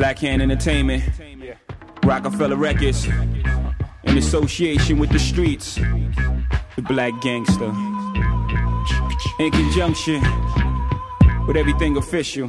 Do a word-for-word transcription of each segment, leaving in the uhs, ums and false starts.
Black Hand Entertainment, Rockefeller Records, in association with the streets, the Black Gangster, in conjunction with everything official.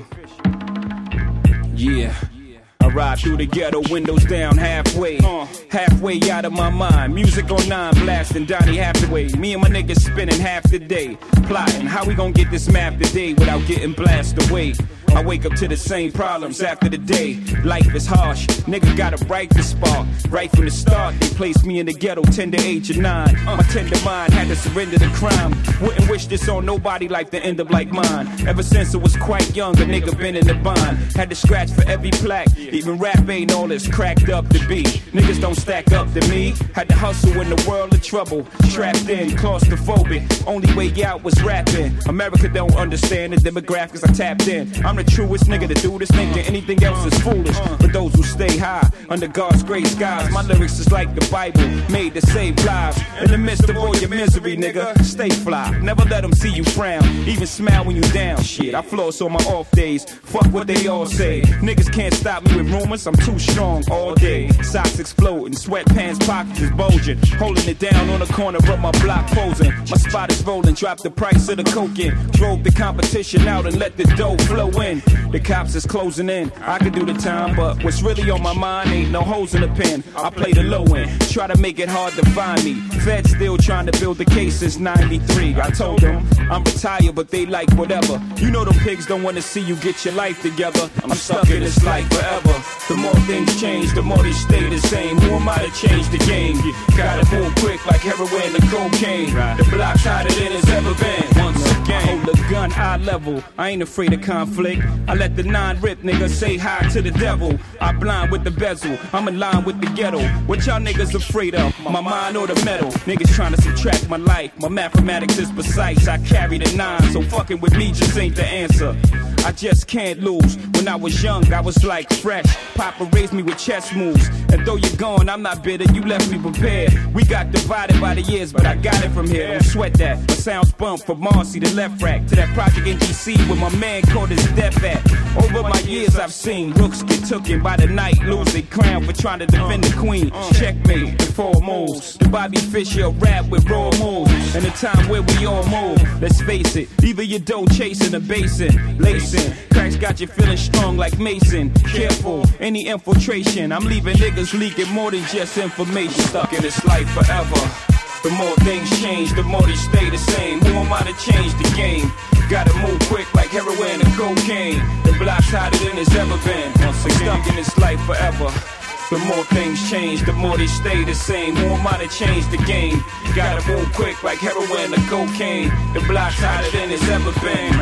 Yeah. I ride through the ghetto, windows down halfway, uh, halfway out of my mind. Music on nine, blasting Donny Hathaway. Me and my niggas spending half the day plotting how we gon' get this map today without getting blasted away. I wake up to the same problems after the day. Life is harsh, nigga got a right to spark. Right from the start, they placed me in the ghetto, tender age of nine. My tender mind had to surrender to crime. Wouldn't wish this on nobody like to end up like mine. Ever since I was quite young, a nigga been in the bind. Had to scratch for every plaque, even rap ain't all it's cracked up to be. Niggas don't stack up to me. Had to hustle in the world of trouble. Trapped in, claustrophobic. Only way out was rapping. America don't understand the demographics I tapped in. I'm the truest nigga to do this nigga. Anything else is foolish. But those who stay high under God's gray skies, my lyrics is like the Bible, made to save lives. In the midst of all your misery, nigga, stay fly. Never let them see you frown. Even smile when you down. Shit, I floss on my off days. Fuck what they all say. Niggas can't stop me with rumors. I'm too strong all day. Socks exploding, sweatpants pockets is bulging. Holding it down on the corner of my block posing. My spot is rolling, drop the price of the coke in. Drove the competition out and let the dough flow in. The cops is closing in. I could do the time, but what's really on my mind ain't no holes in the pen. I play the low end, try to make it hard to find me. Feds still trying to build the case since ninety-three. I told them I'm retired, but they like whatever. You know them pigs don't want to see you get your life together. I'm stuck in this life forever. The more things change, the more they stay the same. Who am I to change the game? Gotta move quick like heroin and cocaine. The block's hotter than it's ever been. Once again, I hold the gun eye level. I ain't afraid of conflict. I let the nine rip, nigga, say hi to the devil. I blind with the bezel, I'm in line with the ghetto. What y'all niggas afraid of? My mind or the metal? Niggas trying to subtract my life. My mathematics is precise. I carry the nine, so fucking with me just ain't the answer. I just can't lose. When I was young, I was like fresh. Papa raised me with chess moves. And though you're gone, I'm not bitter. You left me prepared. We got divided by the years, but I got it from here. Don't sweat that. My sounds bump from Marcy to left rack to that project in D C where my man caught his death at. Over my years, I've seen rooks get tooken by the night, lose their crown for trying to defend the queen. Checkmate, the four moves. The Bobby Fischer rap with raw moves. And the time where we all move. Let's face it, either your dough chasing a basin, lacing. Cracks got you feeling strong like Mason. Careful, any infiltration. I'm leaving niggas leaking more than just information. Stuck in this life forever. The more things change, the more they stay the same. Who am I to change the game? Gotta move quick like heroin and cocaine. The block's hotter than it's ever been. Once again, stuck in this life forever. The more things change, the more they stay the same. Who am I to change the game? Gotta move quick like heroin and cocaine. The block's hotter than it's ever been.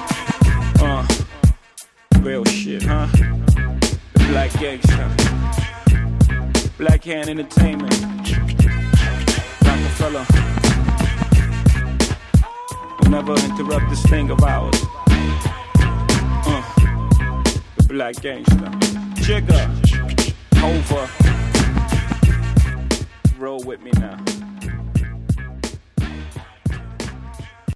Uh, real shit, huh? The Black Gangster, Black Hand Entertainment, Rockefeller. We'll never interrupt this thing of ours. Uh, the Black Gangster, Jigga, over. Roll with me now.